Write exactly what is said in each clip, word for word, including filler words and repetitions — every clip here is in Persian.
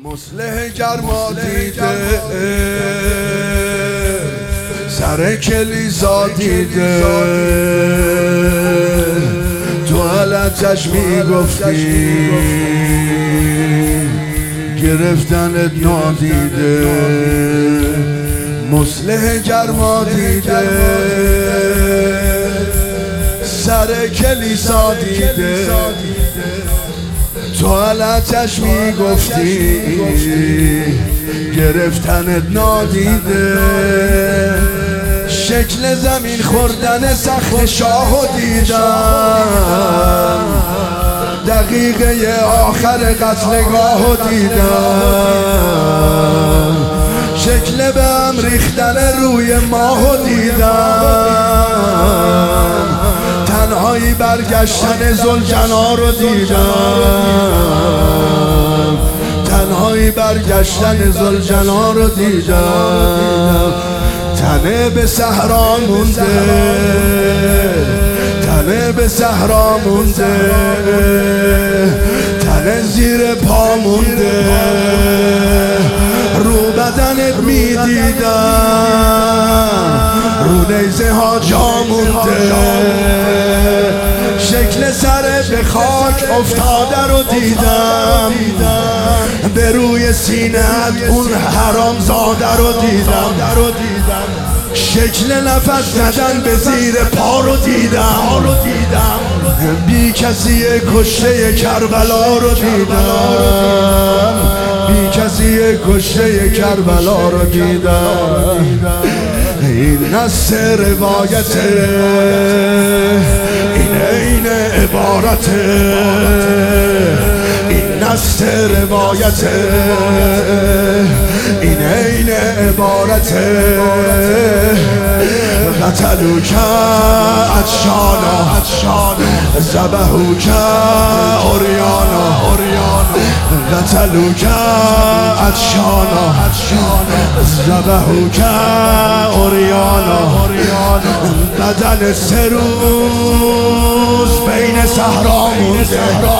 مصلح گرما دیده سر کلیسا دیده تو علتش میگفتی گرفتنت نادیده مصلح گرما دیده سر کلیسا دیده تو علتش میگفتی گرفتنت نادیده شکل زمین خوردن سخت شاهو دیدم دقیقه آخر قتلگاهو دیدم شکل به هم ریختن روی ماهو دیدم تنهایی برگشتن زلجنا رو دیدم تنهایی برگشتن زلجنا رو دیدم تنه به صحرا مونده تنه به صحرا مونده تنه زیر پا مونده رو بدنت میدیدم رو نیزه ها جا مونده شکل سر به خاک افتاده رو دیدم به روی سینه‌ات اون حرام زاده رو دیدم شکل نفس زدن به زیر پا رو دیدم بی کسی کشته کربلا رو دیدم بی کسی کشته کربلا رو دیدم این نصر روایته این این عبارته این نصر روایته این این عبارته قتلوک عطشانا ذبحوک عریانا قتلوک عطشانا ذبحوک عریانا بدن سه روز بین صحرا مونده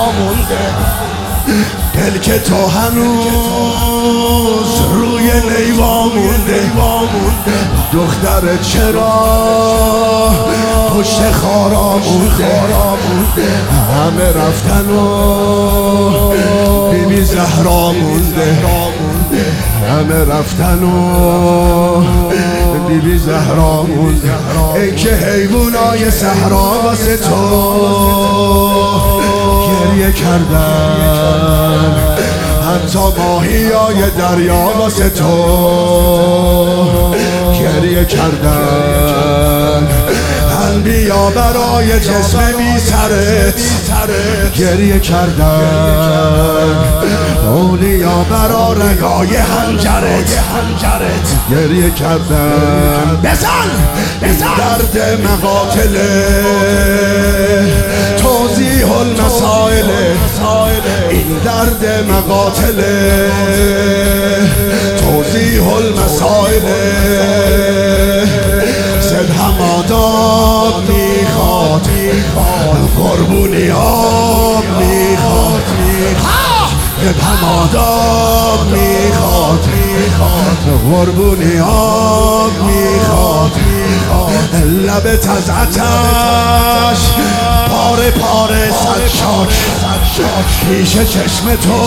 دل که تو هنوز روی نیوا مونده دختر چرا پشت خارا مونده همه رفتن و بی بی زهرا مونده همه رفتن و بی بی زهرا مونده ای که حیوانای صحرا واسه تو گریه کردن حتی ماهیای دریا واسه تو گریه کردن انبیا برای جسم بی سرت گریه کردن اولیا برا رگای حنجرت گریه کردن بزن درد مقاتله توضیح المسائل این درد مقاتله توضیح المسائل زد هماداب میخواد قربونی آب میخواد زد هماداب میخواد قربونی آب میخواد لبت از آتش پاره پاره صد شاک پیش چشم تو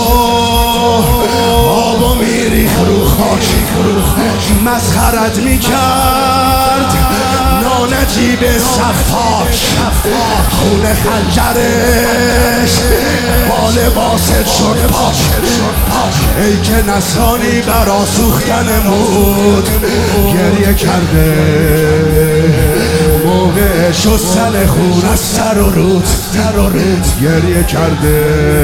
آبو میریخ رو خاک مسخرت میکرد نانجیب صفاک خون خنجرش با لباست شد پاک ای که نصرانی برا سوختن مود گریه کرده موقع شستن خون از سر و رود گریه کرده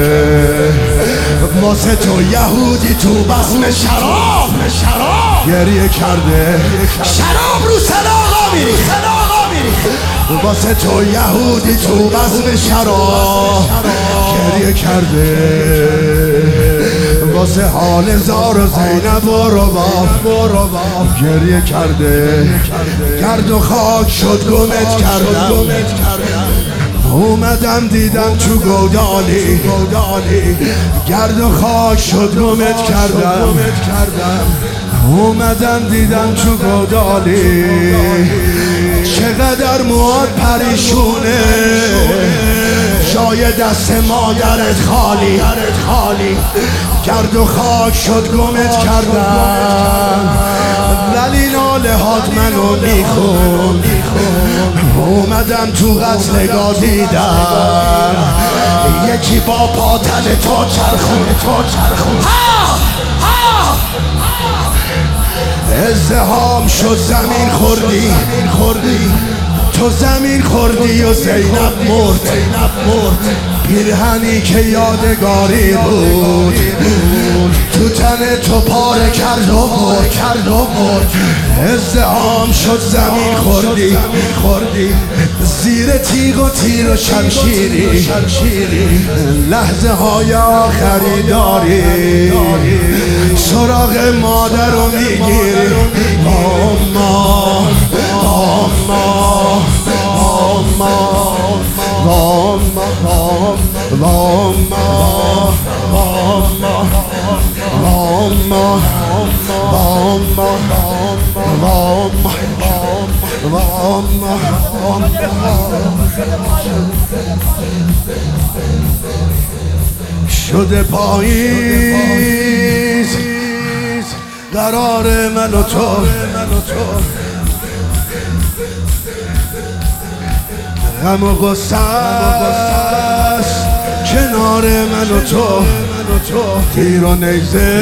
واسه تو یهودی تو بزم شراب گریه کرده شراب رو سلاغا میری واسه تو یهودی تو بزم شراب گریه کرده واسه حال زار و زینب و رباب گریه کرده گرد و خاک شد گمت کردم اومدم دیدم تو گودالی گرد و خاک شد گمت کردم اومدم دیدم تو گودالی چقدر مواد پریشونه جای دست مادرت خالی گرد و خاک شد گمت کردم ولی ناله هات منو میخون اومدم تو قتلگاه دیدم یکی با پاتن تو چرخون ازدحام شد زمین خوردی تو زمین خوردی و زینب مرد پیرهنی که یادگاری بود تو تن تو پاره کرد و برد ازدحام شد زمین خوردی زیر تیغ و تیر و شمشیری لحظه های آخری داری سراغ مادر رو میگیری آما آما آما شده پاییز قرار من و تو غم و غصه است کنار من و تو تیر و نیزه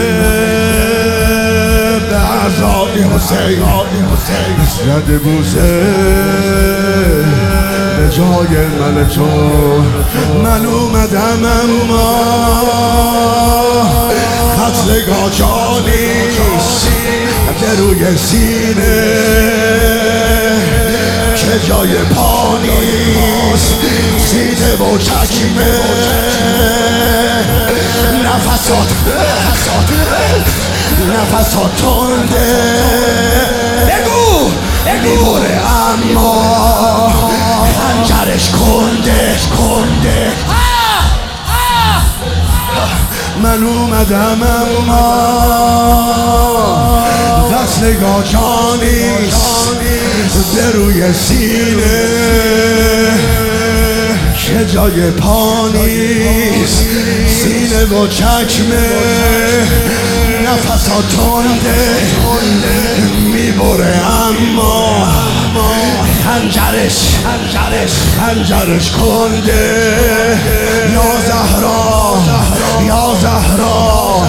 به عزای حسین زده بوسه به جای من تو من اومدم اما قتلگاه جا نیست به روی سینه که جای پا نیست سینه و چکمه نفسات نفسات تنده بگو میبره اما خنجرش کنده من اومدم اما قتلگاه جا نیست به روی سینه که جای پا نیست سینه و چکمه نفسات تنده میبره اما خنجرش خنجرش کنده یا زهرا یا زهرا